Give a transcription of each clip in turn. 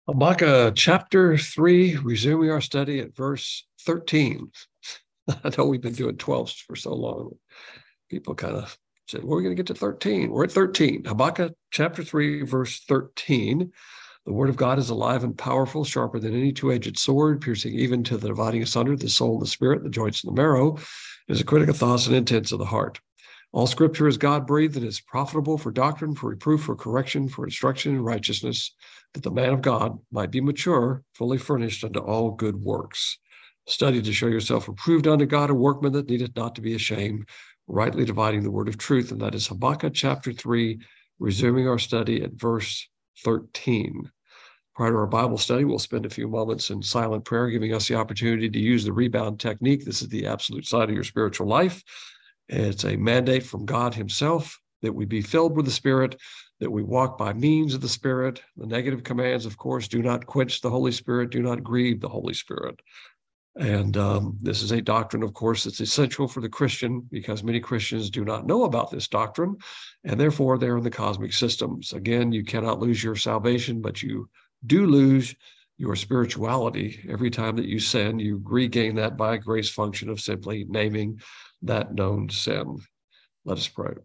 Habakkuk chapter 3, resuming our study at verse 13. I know we've been doing 12 for so long. People kind of said, well, we're going to get to 13. We're at 13. Habakkuk chapter 3, verse 13. The word of God is alive and powerful, sharper than any two-edged sword, piercing even to the dividing asunder the soul and the spirit, the joints and the marrow, is a critic of thoughts and intents of the heart. All scripture is God-breathed and is profitable for doctrine, for reproof, for correction, for instruction in righteousness, that the man of God might be mature, fully furnished unto all good works. Study to show yourself approved unto God, a workman that needeth not to be ashamed, rightly dividing the word of truth. And that is Habakkuk chapter 3, resuming our study at verse 13. Prior to our Bible study, we'll spend a few moments in silent prayer, giving us the opportunity to use the rebound technique. This is the absolute side of your spiritual life. It's a mandate from God himself that we be filled with the Spirit, that we walk by means of the Spirit. The negative commands, of course, do not quench the Holy Spirit, do not grieve the Holy Spirit. And this is a doctrine, of course, that's essential for the Christian because many Christians do not know about this doctrine, and therefore they're in the cosmic systems. Again, you cannot lose your salvation, but you do lose your spirituality. Every time that you sin, you regain that by a grace function of simply naming that known sin. Let us pray.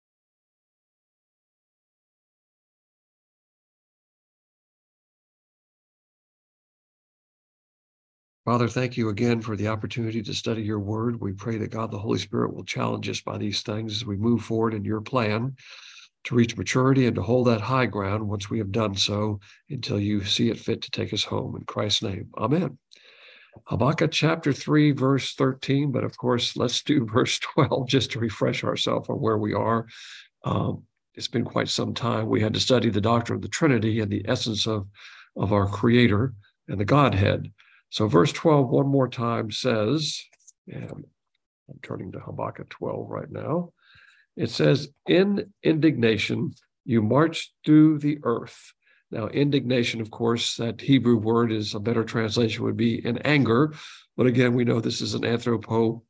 Father, thank you again for the opportunity to study your word. We pray that God, the Holy Spirit, will challenge us by these things as we move forward in your plan to reach maturity and to hold that high ground once we have done so until you see it fit to take us home. In Christ's name, amen. Habakkuk chapter 3, verse 13, but of course, let's do verse 12 just to refresh ourselves on where we are. It's been quite some time. We had to study the doctrine of the Trinity and the essence of our Creator and the Godhead. So verse 12, one more time says, and I'm turning to Habakkuk 12 right now. It says, in indignation, you march through the earth. Now, indignation, of course, that Hebrew word is a better translation would be in anger. But again, we know this is an anthropopathism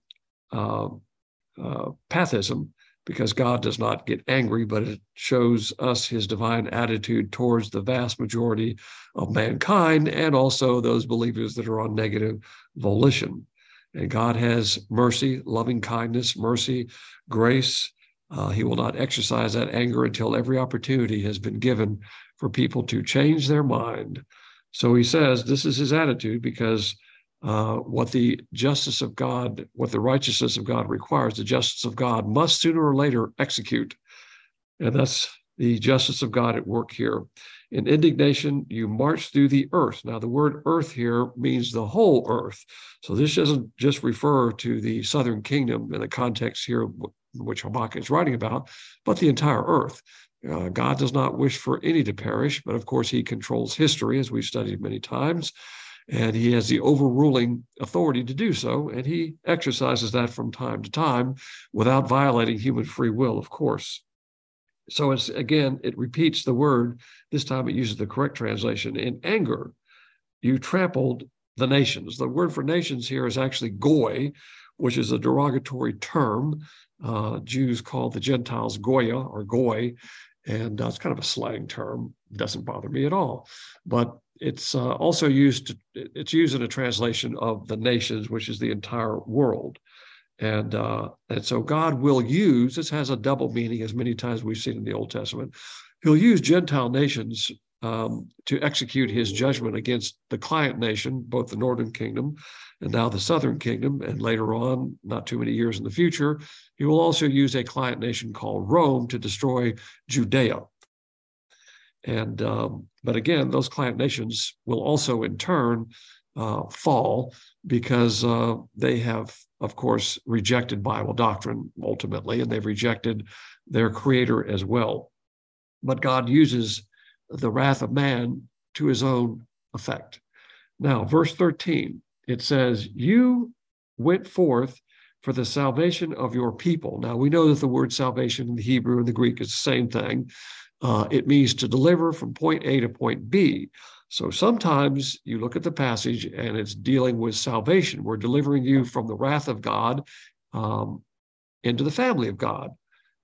because God does not get angry, but it shows us his divine attitude towards the vast majority of mankind and also those believers that are on negative volition. And God has mercy, loving kindness, mercy, grace. He will not exercise that anger until every opportunity has been given for people to change their mind. So he says this is his attitude because what the justice of God, what the righteousness of God requires, the justice of God must sooner or later execute. And that's the justice of God at work here. In indignation, you march through the earth. Now, the word earth here means the whole earth. So this doesn't just refer to the southern kingdom in the context here, which Habakkuk is writing about, but the entire earth. God does not wish for any to perish, but of course he controls history, as we've studied many times, and he has the overruling authority to do so, and he exercises that from time to time without violating human free will, of course. So it's, again, it repeats the word. This time it uses the correct translation. In anger, you trampled the nations. The word for nations here is actually goy, which is a derogatory term. Jews call the Gentiles Goya or goy, and it's kind of a slang term. It doesn't bother me at all. But it's also used in a translation of the nations, which is the entire world. And so God will use, this has a double meaning as many times we've seen in the Old Testament. He'll use Gentile nations to execute his judgment against the client nation, both the northern kingdom and now the southern kingdom. And later on, not too many years in the future, he will also use a client nation called Rome to destroy Judea. And but again, those client nations will also in turn fall because they have, of course, rejected Bible doctrine ultimately, and they've rejected their Creator as well. But God uses the wrath of man to his own effect. Now, verse 13, it says, you went forth for the salvation of your people. Now, we know that the word salvation in the Hebrew and the Greek is the same thing. It means to deliver from point A to point B. So sometimes you look at the passage and it's dealing with salvation. We're delivering you from the wrath of God into the family of God.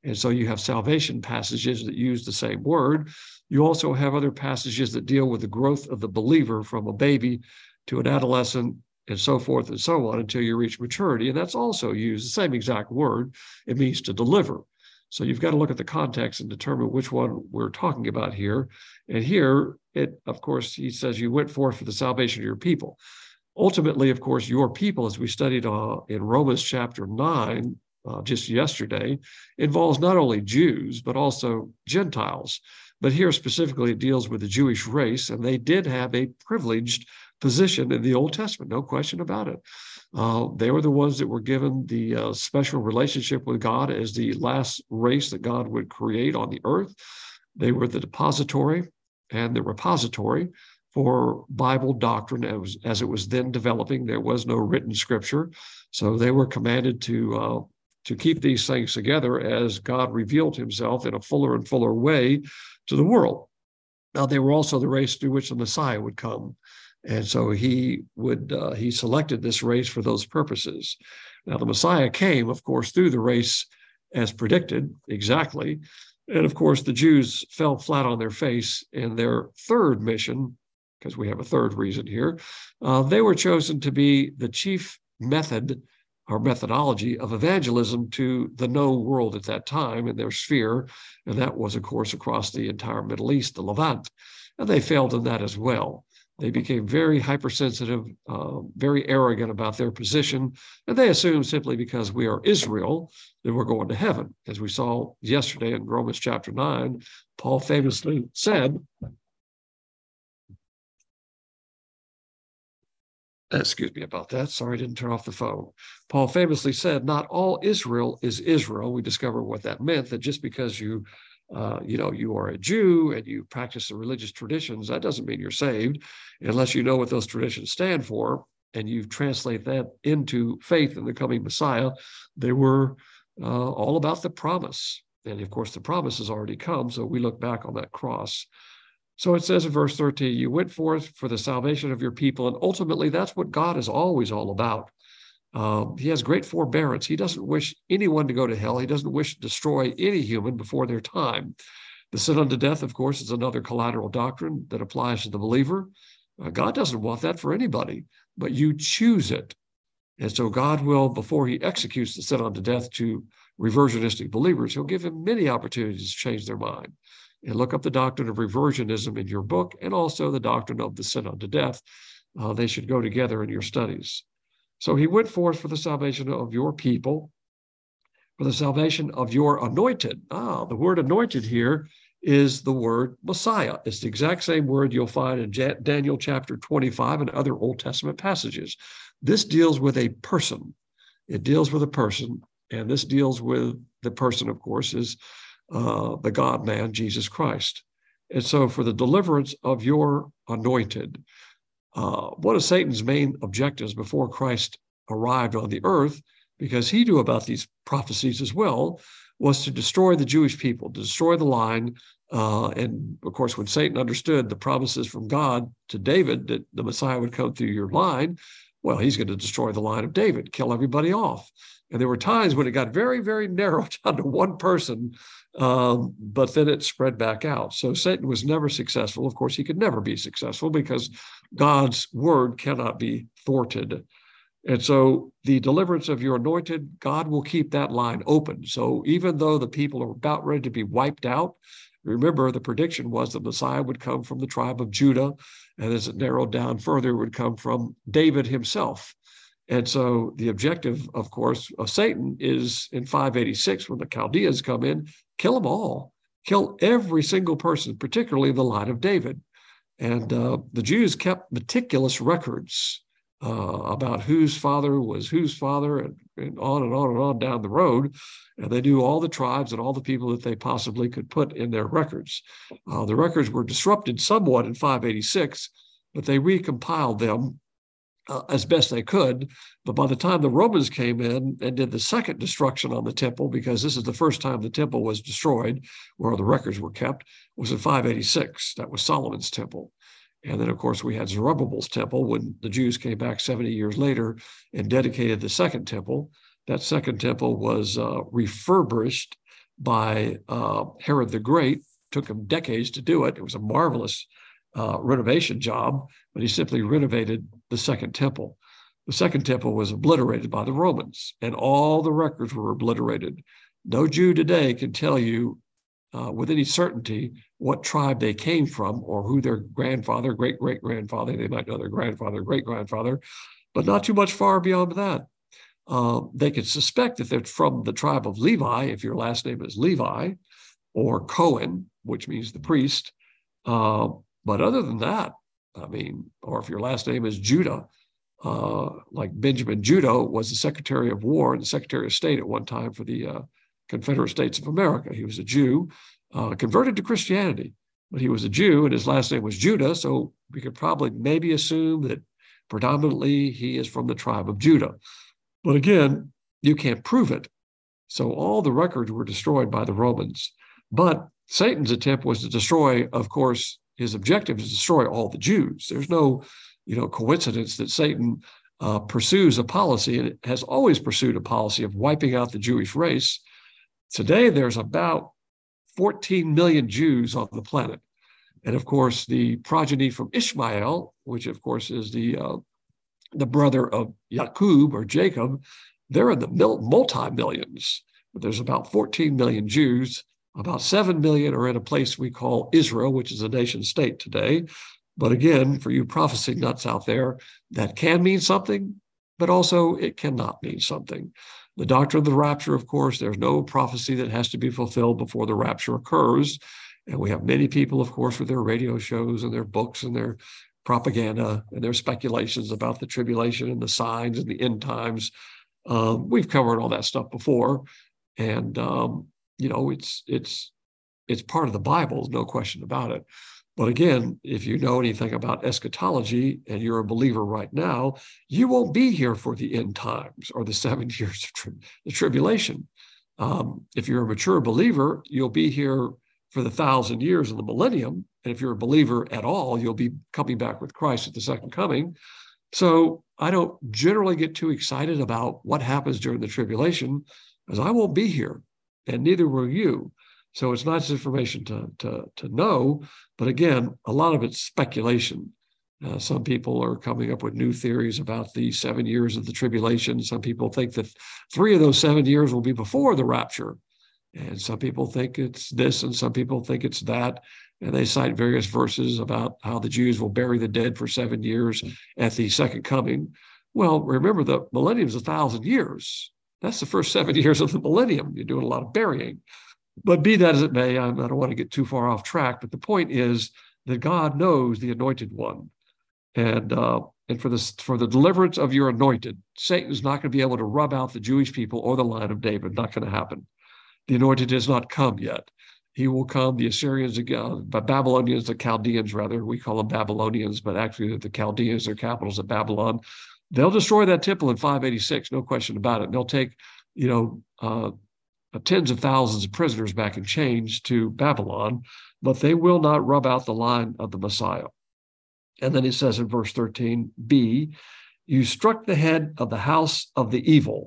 And so you have salvation passages that use the same word. You also have other passages that deal with the growth of the believer from a baby to an adolescent and so forth and so on until you reach maturity. And that's also used the same exact word. It means to deliver. So you've got to look at the context and determine which one we're talking about here. And here, of course, he says, you went forth for the salvation of your people. Ultimately, of course, your people, as we studied in Romans chapter 9, just yesterday, involves not only Jews, but also Gentiles. But here specifically, it deals with the Jewish race, and they did have a privileged position in the Old Testament, no question about it. They were the ones that were given the special relationship with God as the last race that God would create on the earth. They were the depository and the repository for Bible doctrine as it was then developing. There was no written scripture, so they were commanded to keep these things together as God revealed himself in a fuller and fuller way to the world. Now, they were also the race through which the Messiah would come. And so he selected this race for those purposes. Now, the Messiah came, of course, through the race as predicted, exactly. And of course, the Jews fell flat on their face in their third mission, because we have a third reason here. They were chosen to be the chief method or methodology of evangelism to the known world at that time in their sphere. And that was, of course, across the entire Middle East, the Levant. And they failed in that as well. They became very hypersensitive, very arrogant about their position. And they assumed simply because we are Israel, that we're going to heaven. As we saw yesterday in Romans chapter 9, Paul famously said, excuse me about that. Sorry, I didn't turn off the phone. Paul famously said, not all Israel is Israel. We discovered what that meant, that just because you are a Jew and you practice the religious traditions, that doesn't mean you're saved unless you know what those traditions stand for and you translate that into faith in the coming Messiah. They were all about the promise. And of course, the promise has already come. So we look back on that cross. So it says in verse 13, you went forth for the salvation of your people. And ultimately, that's what God is always all about. He has great forbearance. He doesn't wish anyone to go to hell. He doesn't wish to destroy any human before their time. The sin unto death, of course, is another collateral doctrine that applies to the believer. God doesn't want that for anybody, but you choose it. And so God will, before he executes the sin unto death to reversionistic believers, he'll give them many opportunities to change their mind. And look up the doctrine of reversionism in your book and also the doctrine of the sin unto death. They should go together in your studies. So he went forth for the salvation of your people, for the salvation of your anointed. The word anointed here is the word Messiah. It's the exact same word you'll find in Daniel chapter 25 and other Old Testament passages. This deals with a person. It deals with a person, and this deals with the person, of course, is the God-man, Jesus Christ. And so for the deliverance of your anointed, one of Satan's main objectives before Christ arrived on the earth, because he knew about these prophecies as well, was to destroy the Jewish people, to destroy the line. And of course, when Satan understood the promises from God to David that the Messiah would come through your line, well, he's going to destroy the line of David, kill everybody off. And there were times when it got very, very narrow down to one person, but then it spread back out. So Satan was never successful. Of course, he could never be successful because God's word cannot be thwarted. And so the deliverance of your anointed, God will keep that line open. So even though the people are about ready to be wiped out, remember the prediction was the Messiah would come from the tribe of Judah. And as it narrowed down further, it would come from David himself. And so the objective, of course, of Satan is in 586, when the Chaldeans come in, kill them all, kill every single person, particularly the line of David. And the Jews kept meticulous records about whose father was whose father, and on and on and on down the road. And they knew all the tribes and all the people that they possibly could put in their records. The records were disrupted somewhat in 586, but they recompiled them as best they could. But by the time the Romans came in and did the second destruction on the temple, because this is the first time the temple was destroyed, where the records were kept, was in 586. That was Solomon's temple. And then, of course, we had Zerubbabel's temple when the Jews came back 70 years later and dedicated the second temple. That second temple was refurbished by Herod the Great. It took him decades to do it. It was a marvelous renovation job, but he simply renovated the Second Temple. The Second Temple was obliterated by the Romans, and all the records were obliterated. No Jew today can tell you with any certainty what tribe they came from or who their grandfather, great-great-grandfather, they might know their grandfather, great-grandfather, but not too much far beyond that. They could suspect that they're from the tribe of Levi, if your last name is Levi, or Cohen, which means the priest. But other than that, I mean, or if your last name is Judah, like Benjamin Judah was the Secretary of War and the Secretary of State at one time for the Confederate States of America. He was a Jew, converted to Christianity, but he was a Jew and his last name was Judah. So we could probably maybe assume that predominantly he is from the tribe of Judah. But again, you can't prove it. So all the records were destroyed by the Romans. But Satan's attempt was to destroy, of course, his objective is to destroy all the Jews. There's no, coincidence that Satan pursues a policy, and it has always pursued a policy of wiping out the Jewish race. Today, there's about 14 million Jews on the planet. And of course, the progeny from Ishmael, which of course is the brother of Jacob or Jacob, they're in the multi-millions. But there's about 14 million Jews. About 7 million are in a place we call Israel, which is a nation state today. But again, for you prophecy nuts out there, that can mean something, but also it cannot mean something. The doctrine of the rapture, of course, there's no prophecy that has to be fulfilled before the rapture occurs. And we have many people, of course, with their radio shows and their books and their propaganda and their speculations about the tribulation and the signs and the end times. We've covered all that stuff before. And, it's part of the Bible, no question about it. But again, if you know anything about eschatology and you're a believer right now, you won't be here for the end times or the 7 years of the tribulation. If you're a mature believer, you'll be here for the 1,000 years of the millennium. And if you're a believer at all, you'll be coming back with Christ at the second coming. So I don't generally get too excited about what happens during the tribulation, because I won't be here, and neither will you. So it's not just information to know, but again, a lot of it's speculation. Some people are coming up with new theories about the 7 years of the tribulation. Some people think that 3 of those 7 years will be before the rapture. And some people think it's this, and some people think it's that. And they cite various verses about how the Jews will bury the dead for 7 years at the second coming. Well, remember, the millennium is 1,000 years. That's the first 7 years of the millennium. You're doing a lot of burying. But be that as it may, I don't want to get too far off track, but the point is that God knows the anointed one. And for the deliverance of your anointed, Satan's not going to be able to rub out the Jewish people or the line of David. Not going to happen. The anointed has not come yet. He will come. The Assyrians, the Babylonians, the Chaldeans, rather, we call them Babylonians, but actually the Chaldeans, their capitals of Babylon. They'll destroy that temple in 586, no question about it. And they'll take, tens of thousands of prisoners back in chains to Babylon, but they will not rub out the line of the Messiah. And then it says in verse 13b, you struck the head of the house of the evil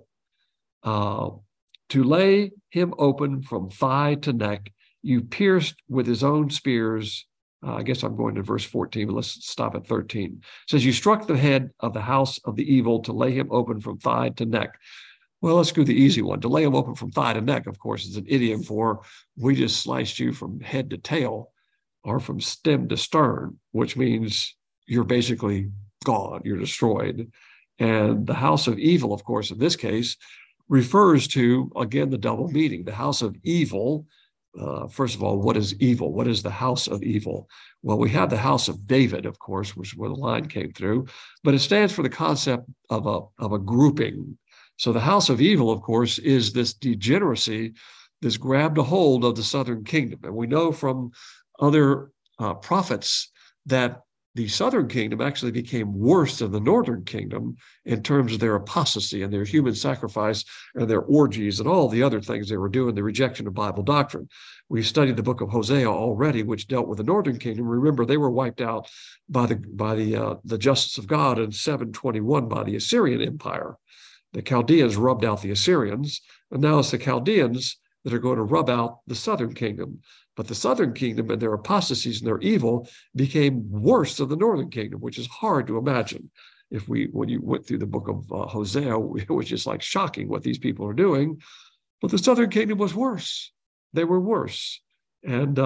to lay him open from thigh to neck. You pierced with his own spears. I guess I'm going to verse 14, but let's stop at 13. It says, you struck the head of the house of the evil to lay him open from thigh to neck. Well, let's do the easy one. To lay him open from thigh to neck, of course, is an idiom for we just sliced you from head to tail or from stem to stern, which means you're basically gone, you're destroyed. And the house of evil, of course, in this case, refers to, again, the double meaning. The house of evil, first of all, what is evil? What is the house of evil? Well, we have the house of David, of course, which is where the line came through, but it stands for the concept of a grouping. So the house of evil, of course, is this degeneracy that's grabbed a hold of the southern kingdom. And we know from other prophets that the southern kingdom actually became worse than the northern kingdom in terms of their apostasy and their human sacrifice and their orgies and all the other things they were doing, the rejection of Bible doctrine. We studied the book of Hosea already, which dealt with the northern kingdom. Remember, they were wiped out by the justice of God in 721 by the Assyrian Empire. The Chaldeans rubbed out the Assyrians, and now it's the Chaldeans that are going to rub out the southern kingdom. But the southern kingdom and their apostasies and their evil became worse than the northern kingdom, which is hard to imagine. When you went through the book of Hosea, it was just like shocking what these people are doing. But the southern kingdom was worse. They were worse. And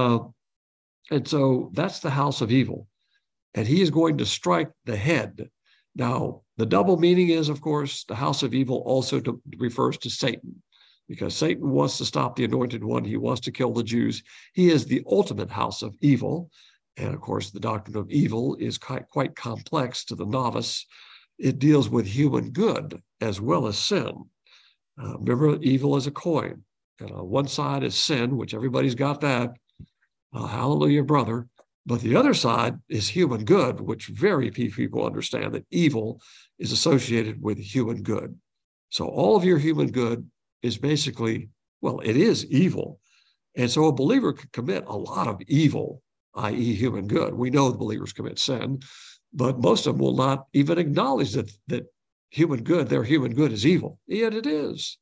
so that's the house of evil. And he is going to strike the head. Now, the double meaning is, of course, the house of evil also refers to Satan, because Satan wants to stop the anointed one. He wants to kill the Jews. He is the ultimate house of evil. And of course, the doctrine of evil is quite complex to the novice. It deals with human good as well as sin. Remember, evil is a coin. And on one side is sin, which everybody's got that. Hallelujah, brother. But the other side is human good, which very few people understand, that evil is associated with human good. So all of your human good is basically, well, it is evil. And so a believer could commit a lot of evil, i.e. human good. We know the believers commit sin, but most of them will not even acknowledge that their human good is evil. Yet it is.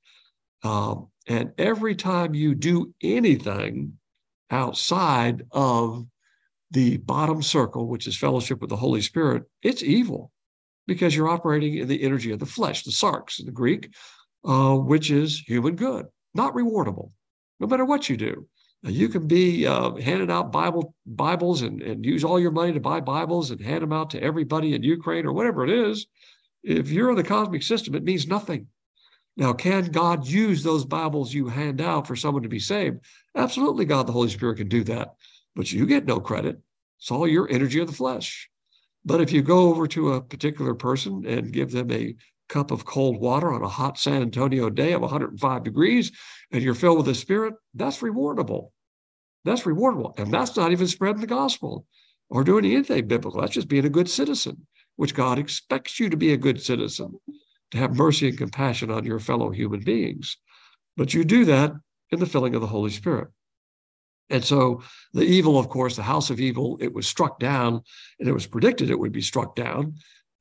And every time you do anything outside of the bottom circle, which is fellowship with the Holy Spirit, it's evil, because you're operating in the energy of the flesh, the sarx in the Greek, which is human good, not rewardable, no matter what you do. Now, you can be handing out Bibles and use all your money to buy Bibles and hand them out to everybody in Ukraine or whatever it is. If you're in the cosmic system, it means nothing. Now, can God use those Bibles you hand out for someone to be saved? Absolutely, God, the Holy Spirit can do that. But you get no credit. It's all your energy of the flesh. But if you go over to a particular person and give them a cup of cold water on a hot San Antonio day of 105 degrees, and you're filled with the Spirit, that's rewardable. That's rewardable. And that's not even spreading the gospel or doing anything biblical. That's just being a good citizen, which God expects you to be a good citizen, to have mercy and compassion on your fellow human beings. But you do that in the filling of the Holy Spirit. And so the evil, of course, the house of evil, it was struck down, and it was predicted it would be struck down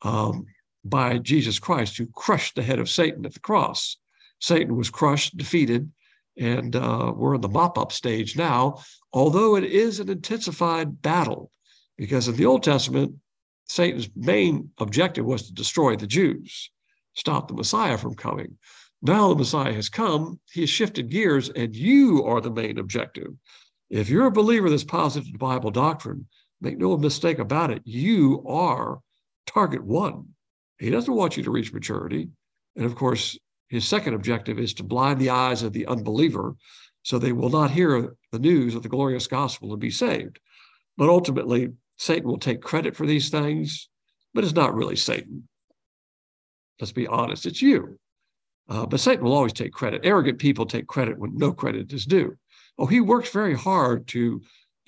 by Jesus Christ, who crushed the head of Satan at the cross. Satan was crushed, defeated, and we're in the mop-up stage now, although it is an intensified battle, because in the Old Testament, Satan's main objective was to destroy the Jews, stop the Messiah from coming. Now the Messiah has come, he has shifted gears, and you are the main objective. If you're a believer that's positive to Bible doctrine, make no mistake about it, you are target one. He doesn't want you to reach maturity. And of course, his second objective is to blind the eyes of the unbeliever so they will not hear the news of the glorious gospel and be saved. But ultimately, Satan will take credit for these things, but it's not really Satan. Let's be honest, it's you. But Satan will always take credit. Arrogant people take credit when no credit is due. Oh, he works very hard to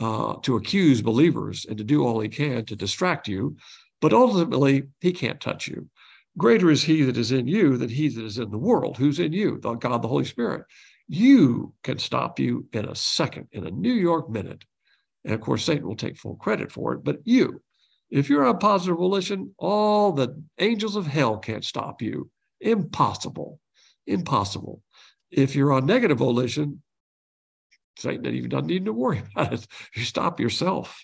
accuse believers and to do all he can to distract you, but ultimately he can't touch you. Greater is he that is in you than he that is in the world. Who's in you? God, the Holy Spirit. You can stop you in a second, in a New York minute. And of course, Satan will take full credit for it, but you, if you're on positive volition, all the angels of hell can't stop you. Impossible. Impossible. If you're on negative volition, Satan doesn't need to worry about it. You stop yourself.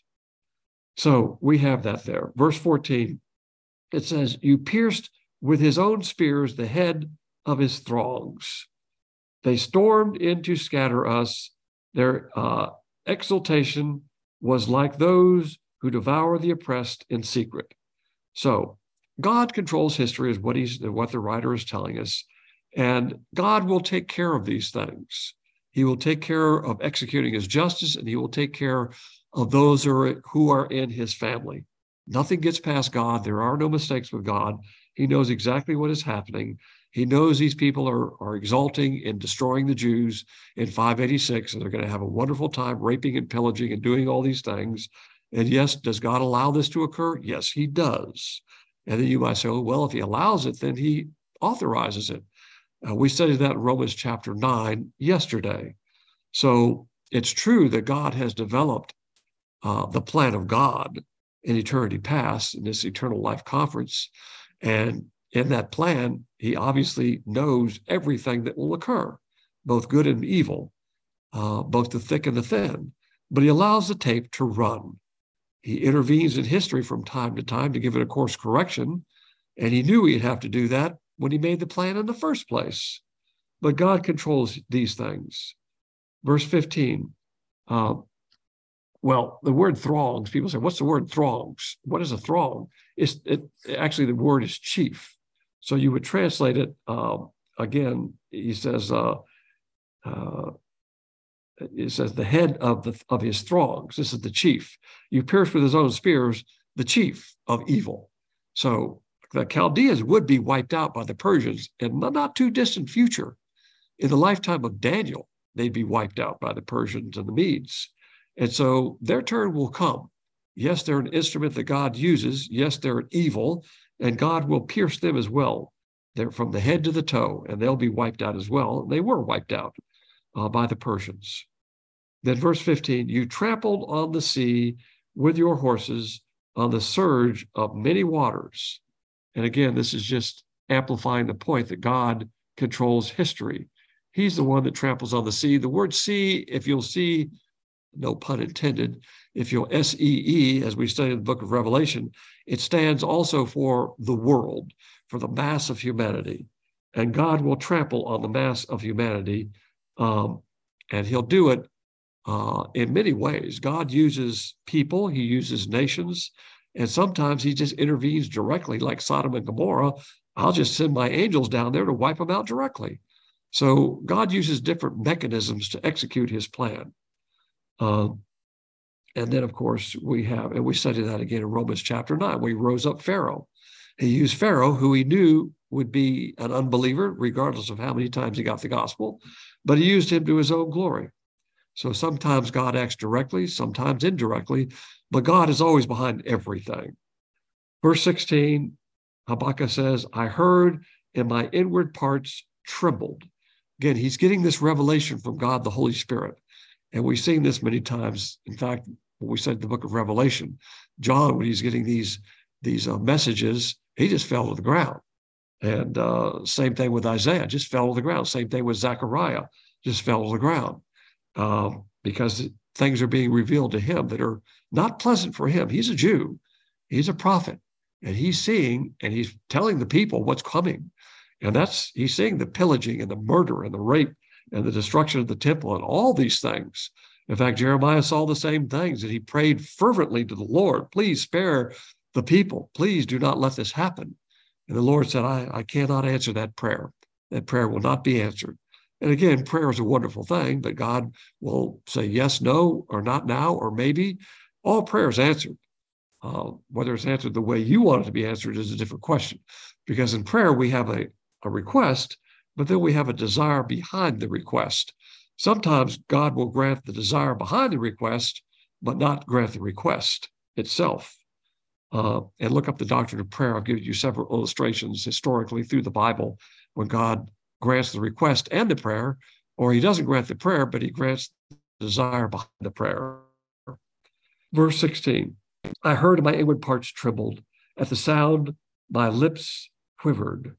So we have that there. Verse 14, it says, you pierced with his own spears the head of his throngs. They stormed in to scatter us. Their exultation was like those who devour the oppressed in secret. So God controls history is what the writer is telling us. And God will take care of these things. He will take care of executing his justice, and he will take care of those who are in his family. Nothing gets past God. There are no mistakes with God. He knows exactly what is happening. He knows these people are exalting and destroying the Jews in 586, and they're going to have a wonderful time raping and pillaging and doing all these things. And yes, does God allow this to occur? Yes, he does. And then you might say, oh, well, if he allows it, then he authorizes it. We studied that in Romans chapter 9 yesterday. So it's true that God has developed the plan of God in eternity past in this eternal life conference. And in that plan, he obviously knows everything that will occur, both good and evil. both the thick and the thin, but he allows the tape to run. He intervenes in history from time to time to give it a course correction, and he knew he'd have to do that when he made the plan in the first place. But God controls these things. Verse 15, well, the word throngs, people say, what's the word throngs? What is a throng? Actually, the word is chief. So you would translate it, again, he says, it says the head of his throngs. This is the chief. You pierced with his own spears the chief of evil. So the Chaldeans would be wiped out by the Persians in the not too distant future. In the lifetime of Daniel, they'd be wiped out by the Persians and the Medes. And so their turn will come. Yes, they're an instrument that God uses. Yes, they're evil, and God will pierce them as well. They're from the head to the toe, and they'll be wiped out as well. They were wiped out by the Persians. Then verse 15, you trampled on the sea with your horses on the surge of many waters. And again, this is just amplifying the point that God controls history. He's the one that tramples on the sea. The word sea, if you'll see, no pun intended, if you'll S-E-E, as we study in the book of Revelation, it stands also for the world, for the mass of humanity. And God will trample on the mass of humanity, and he'll do it in many ways. God uses people, he uses nations, and sometimes he just intervenes directly, like Sodom and Gomorrah. I'll just send my angels down there to wipe them out directly. So God uses different mechanisms to execute his plan. And then, of course, we study that again in Romans chapter 9, where he rose up Pharaoh. He used Pharaoh, who he knew would be an unbeliever, regardless of how many times he got the gospel, but he used him to his own glory. So sometimes God acts directly, sometimes indirectly, but God is always behind everything. Verse 16, Habakkuk says, I heard and my inward parts trembled. Again, he's getting this revelation from God, the Holy Spirit. And we've seen this many times. In fact, when we said the book of Revelation, John, when he's getting these messages, he just fell to the ground. And same thing with Isaiah, just fell to the ground. Same thing with Zechariah, just fell to the ground. Because things are being revealed to him that are not pleasant for him. He's a Jew. He's a prophet. And he's seeing and he's telling the people what's coming. And he's seeing the pillaging and the murder and the rape and the destruction of the temple and all these things. In fact, Jeremiah saw the same things, and he prayed fervently to the Lord, please spare the people. Please do not let this happen. And the Lord said, I cannot answer that prayer. That prayer will not be answered. And again, prayer is a wonderful thing, but God will say yes, no, or not now, or maybe. All prayer is answered. Whether it's answered the way you want it to be answered is a different question. Because in prayer, we have a request, but then we have a desire behind the request. Sometimes God will grant the desire behind the request, but not grant the request itself. And look up the doctrine of prayer. I've given you several illustrations historically through the Bible when God grants the request and the prayer, or he doesn't grant the prayer, but he grants the desire behind the prayer. Verse 16, I heard my inward parts trembled. At the sound, my lips quivered.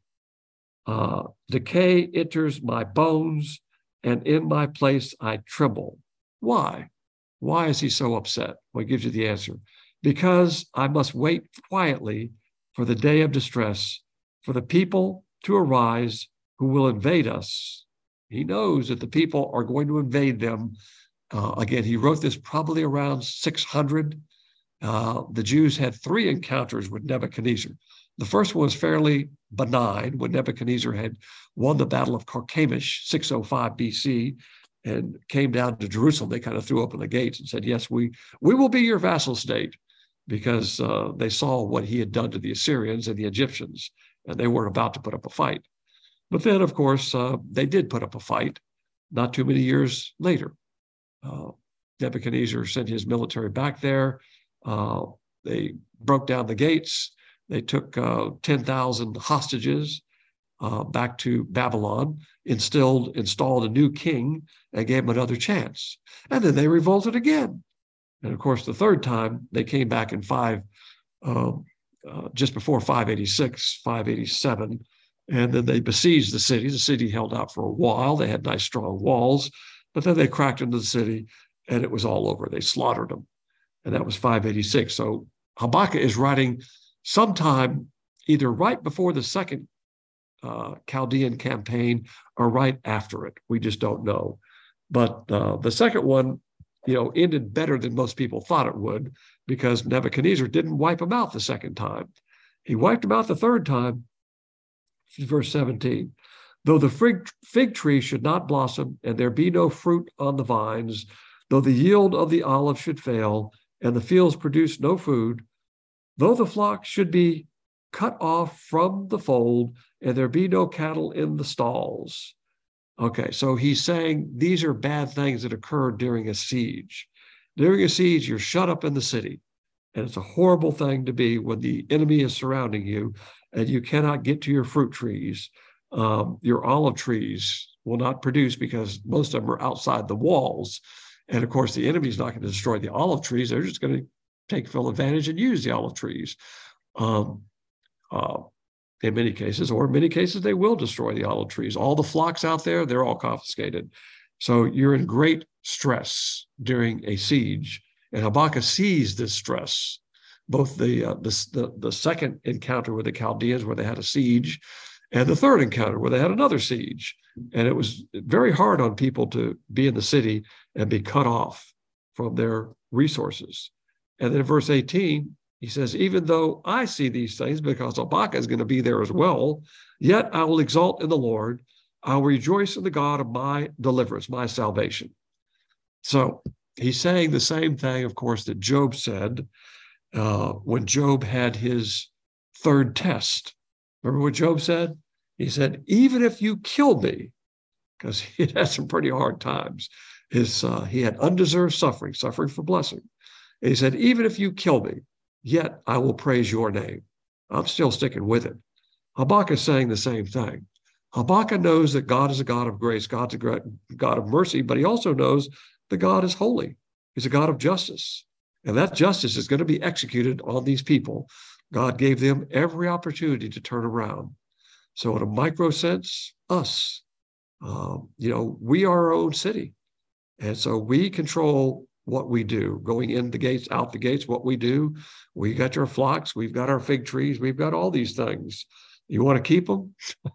Decay enters my bones, and in my place I tremble. Why? Why is he so upset? Well, he gives you the answer. Because I must wait quietly for the day of distress, for the people to arise who will invade us. He knows that the people are going to invade them. Again, he wrote this probably around 600. The Jews had 3 encounters with Nebuchadnezzar. The first one was fairly benign when Nebuchadnezzar had won the Battle of Carchemish, 605 BC, and came down to Jerusalem. They kind of threw open the gates and said, yes, we will be your vassal state, because they saw what he had done to the Assyrians and the Egyptians, and they weren't about to put up a fight. But then, of course, they did put up a fight not too many years later. Nebuchadnezzar sent his military back there. They broke down the gates. They took 10,000 hostages back to Babylon, installed a new king, and gave him another chance. And then they revolted again. And of course, the third time, they came back in just before 586, 587, and then they besieged the city. The city held out for a while. They had nice, strong walls. but then they cracked into the city and it was all over. They slaughtered them. And that was 586. So Habakkuk is writing sometime either right before the second Chaldean campaign or right after it. We just don't know. But the second one, ended better than most people thought it would, because Nebuchadnezzar didn't wipe them out the second time. He wiped them out the third time, verse 17. Though the fig tree should not blossom, and there be no fruit on the vines, though the yield of the olive should fail, and the fields produce no food, though the flock should be cut off from the fold, and there be no cattle in the stalls. Okay, so he's saying these are bad things that occur during a siege. During a siege, you're shut up in the city, and it's a horrible thing to be when the enemy is surrounding you and you cannot get to your fruit trees. Your olive trees will not produce because most of them are outside the walls. And of course, the enemy's not going to destroy the olive trees. They're just going to take full advantage and use the olive trees. In many cases, they will destroy the olive trees. All the flocks out there, they're all confiscated. So you're in great stress during a siege. And Habakkuk sees this stress, both the second encounter with the Chaldeans where they had a siege, and the third encounter where they had another siege. And it was very hard on people to be in the city and be cut off from their resources. And then in verse 18, he says, even though I see these things, because Habakkuk is going to be there as well, yet I will exalt in the Lord. I will rejoice in the God of my deliverance, my salvation. So he's saying the same thing, of course, that Job said when Job had his third test. Remember what Job said? He said, even if you kill me, because he had some pretty hard times. He had undeserved suffering for blessing. And he said, even if you kill me, yet I will praise your name. I'm still sticking with it. Habakkuk is saying the same thing. Habakkuk knows that God is a God of grace, God's a God of mercy, but he also knows that God is holy. He's a God of justice. And that justice is going to be executed on these people. God gave them every opportunity to turn around. So in a micro sense, us, we are our own city. And so we control what we do, going in the gates, out the gates, what we do. We got our flocks, we've got our fig trees, we've got all these things. You want to keep them?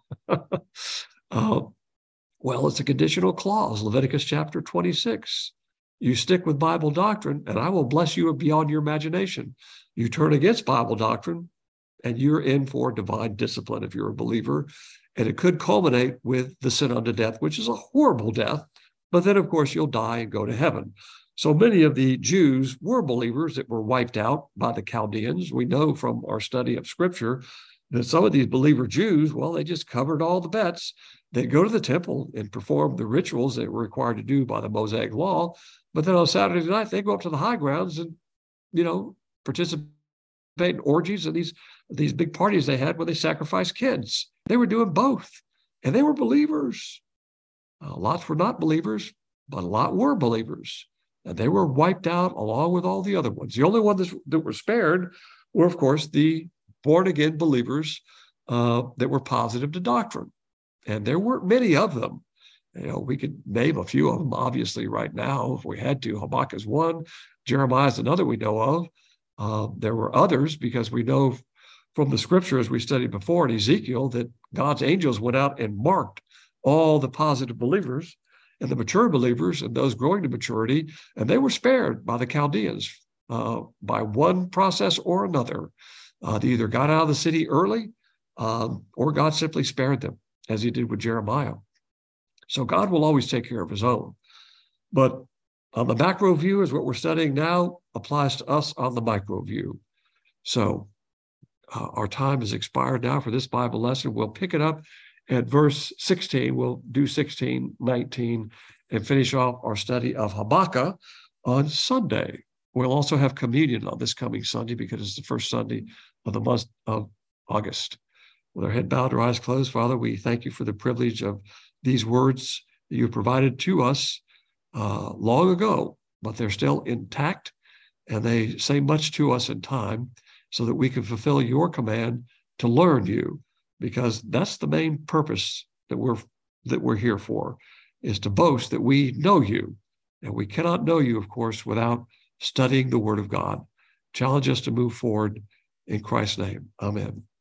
Well, it's a conditional clause, Leviticus chapter 26. You stick with Bible doctrine, and I will bless you beyond your imagination. You turn against Bible doctrine, and you're in for divine discipline if you're a believer. And it could culminate with the sin unto death, which is a horrible death. But then, of course, you'll die and go to heaven. So many of the Jews were believers that were wiped out by the Chaldeans. We know from our study of Scripture that some of these believer Jews, well, they just covered all the bets. They'd go to the temple and perform the rituals they were required to do by the Mosaic law. But then on Saturday night, they go up to the high grounds and, participate in orgies and these big parties they had where they sacrificed kids. They were doing both. And they were believers. Lots were not believers, but a lot were believers. And they were wiped out along with all the other ones. The only ones that were spared were, of course, the born-again believers that were positive to doctrine. And there weren't many of them. We could name a few of them, obviously, right now, if we had to. Habakkuk is one. Jeremiah is another we know of. There were others because we know from the scriptures we studied before in Ezekiel that God's angels went out and marked all the positive believers and the mature believers and those growing to maturity, and they were spared by the Chaldeans by one process or another. They either got out of the city early or God simply spared them, as he did with Jeremiah. So God will always take care of his own. But on the macro view is what we're studying now applies to us on the micro view. So our time has expired now for this Bible lesson. We'll pick it up at verse 16. We'll do 16, 19, and finish off our study of Habakkuk on Sunday. We'll also have communion on this coming Sunday because it's the first Sunday of the month of August. With our head bowed, our eyes closed, Father, we thank you for the privilege of these words that you provided to us long ago, but they're still intact and they say much to us in time so that we can fulfill your command to learn you, because that's the main purpose that we're here for, is to boast that we know you. And we cannot know you, of course, without studying the Word of God. Challenge us to move forward in Christ's name. Amen.